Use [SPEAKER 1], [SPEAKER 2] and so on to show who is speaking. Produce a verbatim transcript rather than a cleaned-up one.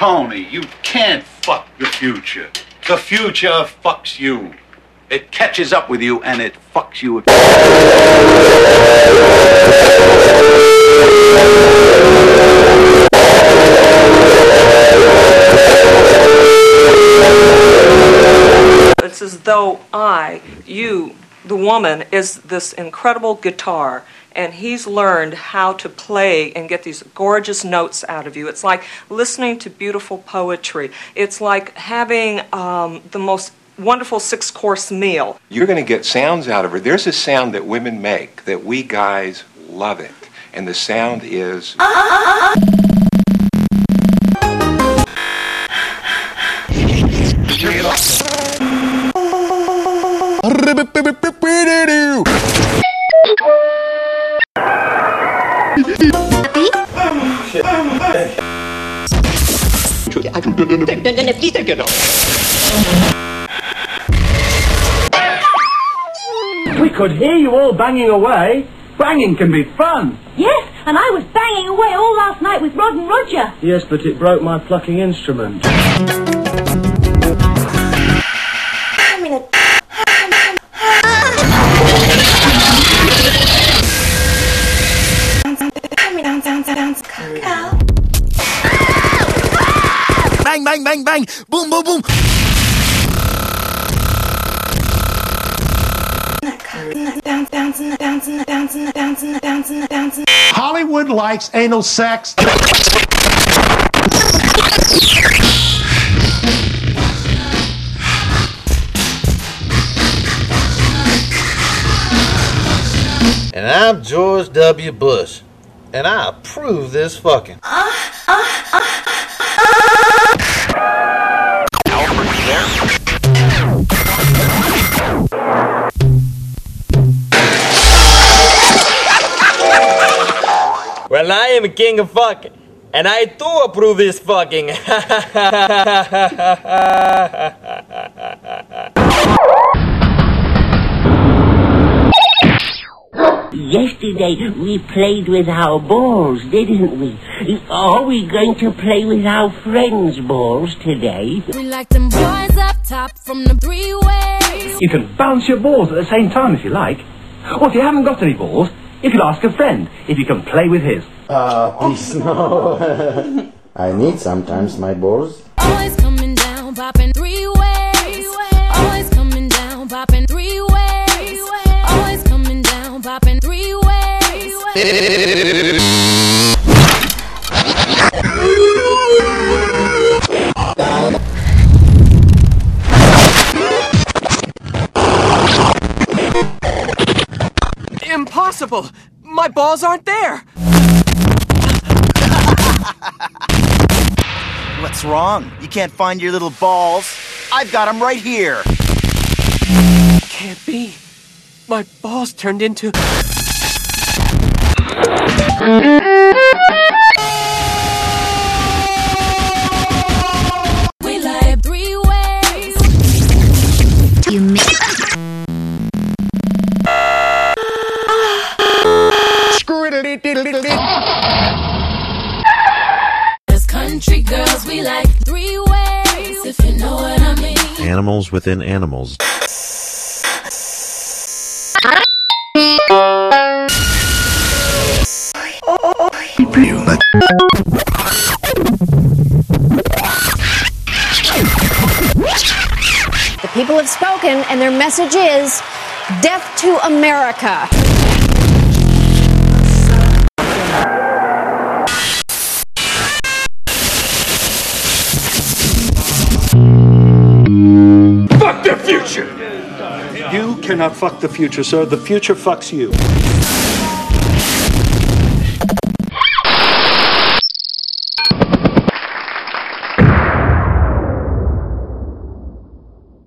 [SPEAKER 1] Tony, you can't fuck the future. The future fucks you. It catches up with you and it fucks you.
[SPEAKER 2] It's as though I, you, the woman, is this incredible guitar, and he's learned how to play and get these gorgeous notes out of you. It's like listening to beautiful poetry. It's like having um, the most wonderful six-course meal.
[SPEAKER 3] You're going to get sounds out of her. There's a sound that women make that we guys love it, and the sound is...
[SPEAKER 4] Uh, uh, uh,
[SPEAKER 5] We could hear you all banging away. Banging can be fun.
[SPEAKER 6] Yes, and I was banging away all last night with Rod and Roger.
[SPEAKER 5] Yes, but it broke my plucking instrument.
[SPEAKER 7] Bang, bang, bang, bang! Boom, boom, boom!
[SPEAKER 8] Hollywood likes anal sex.
[SPEAKER 9] And I'm George W. Bush, and I approve this fucking. Well, I am a king of fucking, and I do approve this fucking.
[SPEAKER 10] Yesterday we played with our balls, didn't we? Are we going to play with our friends' balls today?
[SPEAKER 11] We like them boys up top from the three ways.
[SPEAKER 5] You can bounce your balls at the same time if you like. Or if you haven't got any balls, you could ask a friend if you can play with his.
[SPEAKER 12] Uh, please no. I need sometimes my balls.
[SPEAKER 11] Always coming down, popping three ways. Always coming down, popping three ways. Always coming down, popping three ways.
[SPEAKER 13] Impossible! My balls aren't there!
[SPEAKER 7] What's wrong? You can't find your little balls? I've got them right here.
[SPEAKER 13] Can't be. My balls turned into...
[SPEAKER 11] We like three ways.
[SPEAKER 14] You make...
[SPEAKER 11] As country girls, we like three ways, if you know what I mean.
[SPEAKER 15] Animals within animals.
[SPEAKER 16] The people have spoken, and their message is death to America.
[SPEAKER 8] Fuck the future! You cannot fuck the future, sir. The future fucks you.